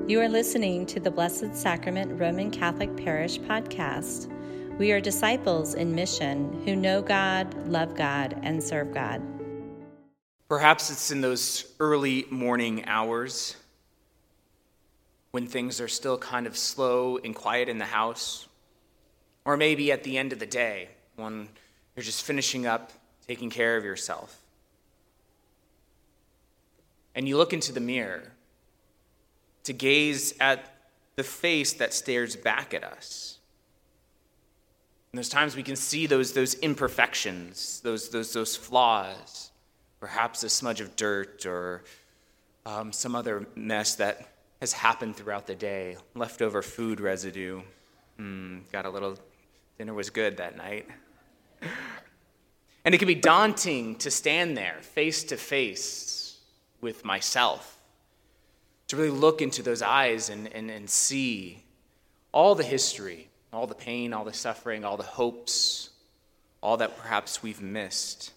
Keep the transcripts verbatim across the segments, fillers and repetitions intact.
You are listening to the Blessed Sacrament Roman Catholic Parish podcast. We are disciples in mission who know God, love God, and serve God. Perhaps it's in those early morning hours when things are still kind of slow and quiet in the house, or maybe at the end of the day when you're just finishing up taking care of yourself. And you look into the mirror to gaze at the face that stares back at us. And there's times we can see those, those imperfections, those, those, those flaws, perhaps a smudge of dirt or um, some other mess that has happened throughout the day, leftover food residue. Mm, got a little, dinner was good that night. And it can be daunting to stand there face to face with myself, to really look into those eyes and, and, and see all the history, all the pain, all the suffering, all the hopes, all that perhaps we've missed.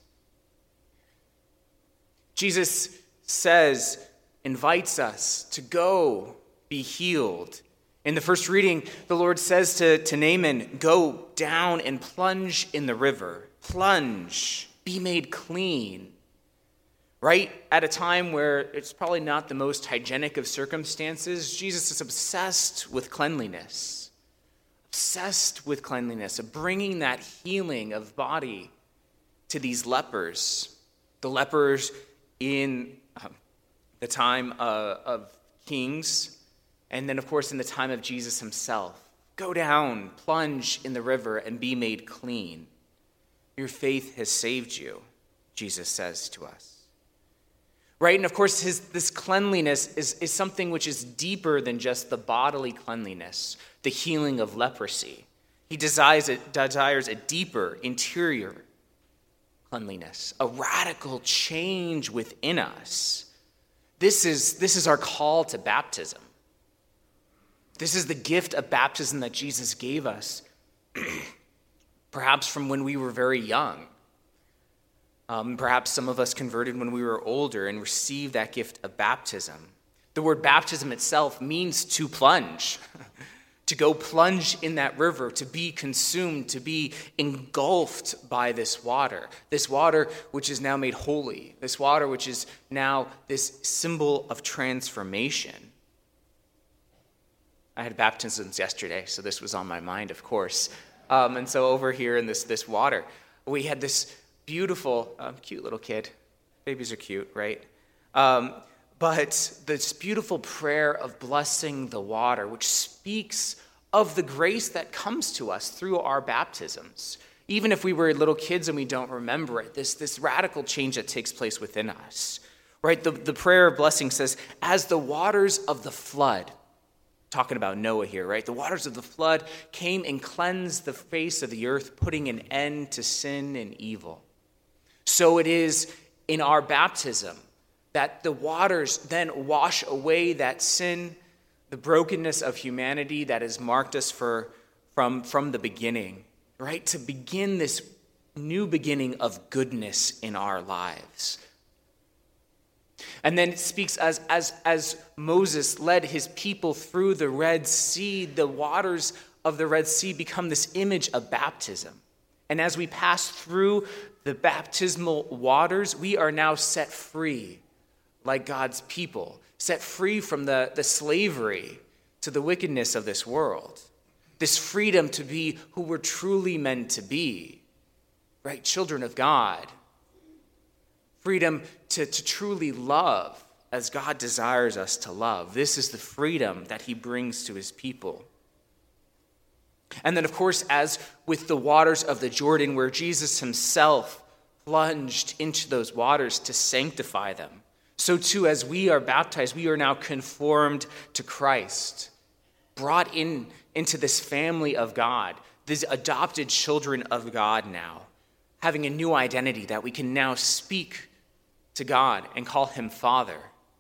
Jesus says, invites us to go be healed. In the first reading, the Lord says to, to Naaman, go down and plunge in the river. Plunge, be made clean. Right at a time where it's probably not the most hygienic of circumstances, Jesus is obsessed with cleanliness. Obsessed with cleanliness, of bringing that healing of body to these lepers. The lepers in um, the time uh, of kings, and then, of course, in the time of Jesus himself. Go down, plunge in the river, and be made clean. Your faith has saved you, Jesus says to us. Right? And of course, his, this cleanliness is, is something which is deeper than just the bodily cleanliness, the healing of leprosy. He desires a, desires a deeper interior cleanliness, a radical change within us. This is, this is our call to baptism. This is the gift of baptism that Jesus gave us, perhaps from when we were very young. Um, perhaps some of us converted when we were older and received that gift of baptism. The word baptism itself means to plunge, to go plunge in that river, to be consumed, to be engulfed by this water. This water which is now made holy, this water which is now this symbol of transformation. I had baptisms yesterday, so this was on my mind, of course. Um, and so over here in this, this water, we had this beautiful, um, cute little kid. Babies are cute, right? Um, but this beautiful prayer of blessing the water, which speaks of the grace that comes to us through our baptisms. Even if we were little kids and we don't remember it, this, this radical change that takes place within us, right? The, the prayer of blessing says, as the waters of the flood, talking about Noah here, right? The waters of the flood came and cleansed the face of the earth, putting an end to sin and evil. So it is in our baptism that the waters then wash away that sin, the brokenness of humanity that has marked us for, from, from the beginning, right? To begin this new beginning of goodness in our lives. And then it speaks as, as, as Moses led his people through the Red Sea, the waters of the Red Sea become this image of baptism. And as we pass through the baptismal waters, we are now set free like God's people, set free from the, the slavery to the wickedness of this world. This freedom to be who we're truly meant to be, right? Children of God. Freedom to, to truly love as God desires us to love. This is the freedom that he brings to his people. And then, of course, as with the waters of the Jordan, where Jesus himself plunged into those waters to sanctify them, so too as we are baptized, we are now conformed to Christ, brought in into this family of God, these adopted children of God now, having a new identity that we can now speak to God and call him Father.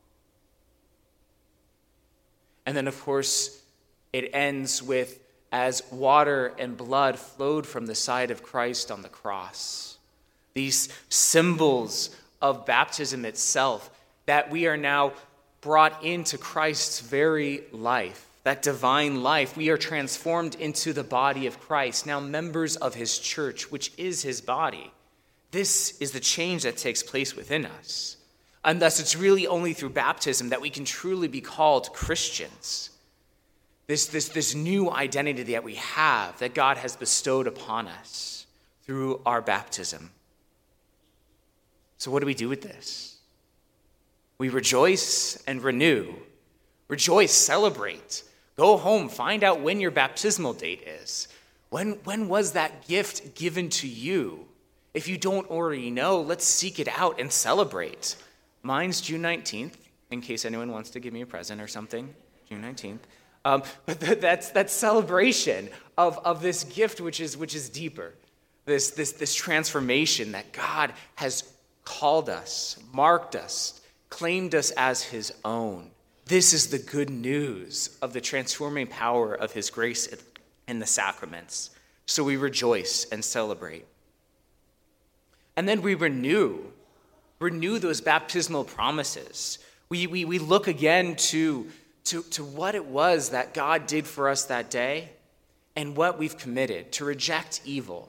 And then, of course, it ends with, as water and blood flowed from the side of Christ on the cross. These symbols of baptism itself, that we are now brought into Christ's very life, that divine life. We are transformed into the body of Christ, now members of his church, which is his body. This is the change that takes place within us. And thus, it's really only through baptism that we can truly be called Christians. This, this, this new identity that we have, that God has bestowed upon us through our baptism. So what do we do with this? We rejoice and renew. Rejoice, celebrate. Go home, find out when your baptismal date is. When, when was that gift given to you? If you don't already know, let's seek it out and celebrate. Mine's June nineteenth, in case anyone wants to give me a present or something, June nineteenth. Um, but that's that celebration of, of this gift which is which is deeper. This, this, this transformation that God has called us, marked us, claimed us as his own. This is the good news of the transforming power of his grace in the sacraments. So we rejoice and celebrate. And then we renew, renew those baptismal promises. We, we, we look again to, to, to what it was that God did for us that day and what we've committed, to reject evil,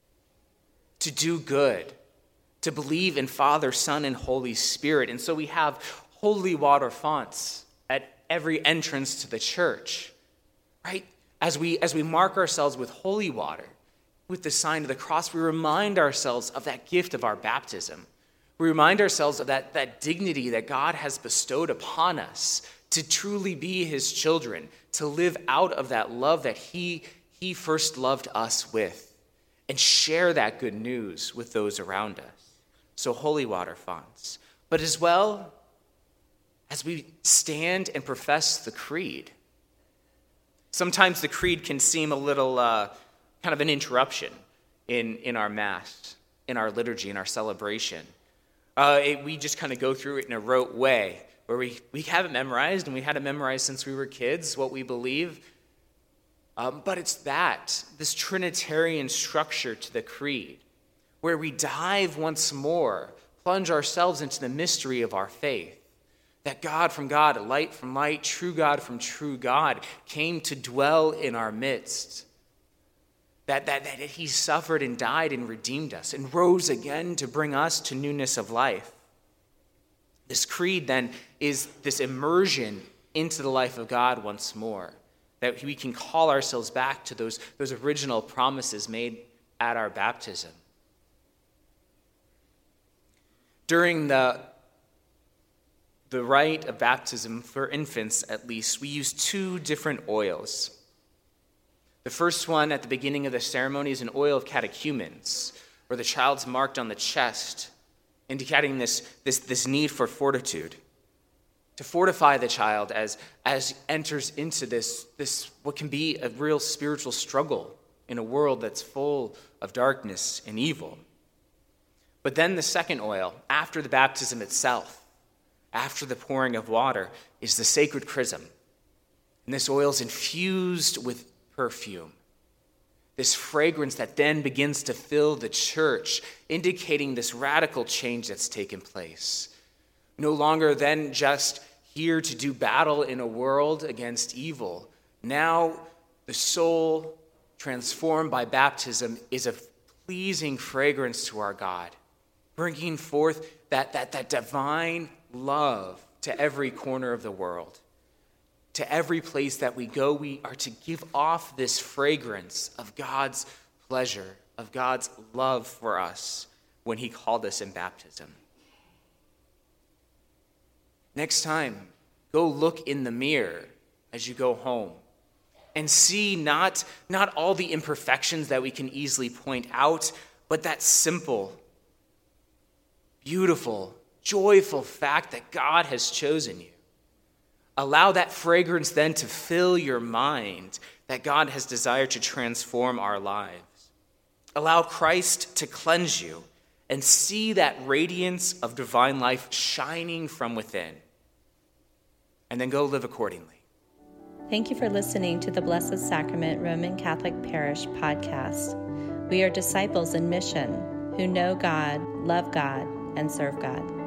to do good, to believe in Father, Son, and Holy Spirit. And so we have holy water fonts at every entrance to the church, right? As we, as we mark ourselves with holy water, with the sign of the cross, we remind ourselves of that gift of our baptism. We remind ourselves of that, that dignity that God has bestowed upon us to truly be his children, to live out of that love that he, he first loved us with, and share that good news with those around us. So holy water fonts. But as well, as we stand and profess the creed, sometimes the creed can seem a little uh, kind of an interruption in, in our Mass, in our liturgy, in our celebration. Uh, it, we just kind of go through it in a rote way, where we, we have it memorized, and we had it memorized since we were kids, what we believe. Um, but it's that, this Trinitarian structure to the creed, where we dive once more, plunge ourselves into the mystery of our faith, that God from God, light from light, true God from true God, came to dwell in our midst, that, that, that he suffered and died and redeemed us and rose again to bring us to newness of life. This creed then is this immersion into the life of God once more, that we can call ourselves back to those, those original promises made at our baptism. During the, the rite of baptism, for infants at least, we use two different oils. The first one at the beginning of the ceremony is an oil of catechumens, where the child's marked on the chest, indicating this, this, this need for fortitude, to fortify the child as, as enters into this, this, what can be a real spiritual struggle in a world that's full of darkness and evil. But then the second oil, after the baptism itself, after the pouring of water, is the sacred chrism. And this oil is infused with perfume, this fragrance that then begins to fill the church, indicating this radical change that's taken place. No longer then just here to do battle in a world against evil. Now the soul, transformed by baptism, is a pleasing fragrance to our God, bringing forth that, that, that divine love to every corner of the world. To every place that we go, we are to give off this fragrance of God's pleasure, of God's love for us when he called us in baptism. Next time, go look in the mirror as you go home and see not, not all the imperfections that we can easily point out, but that simple, beautiful, joyful fact that God has chosen you. Allow that fragrance then to fill your mind, that God has desired to transform our lives. Allow Christ to cleanse you and see that radiance of divine life shining from within. And then go live accordingly. Thank you for listening to the Blessed Sacrament Roman Catholic Parish podcast. We are disciples in mission who know God, love God, and serve God.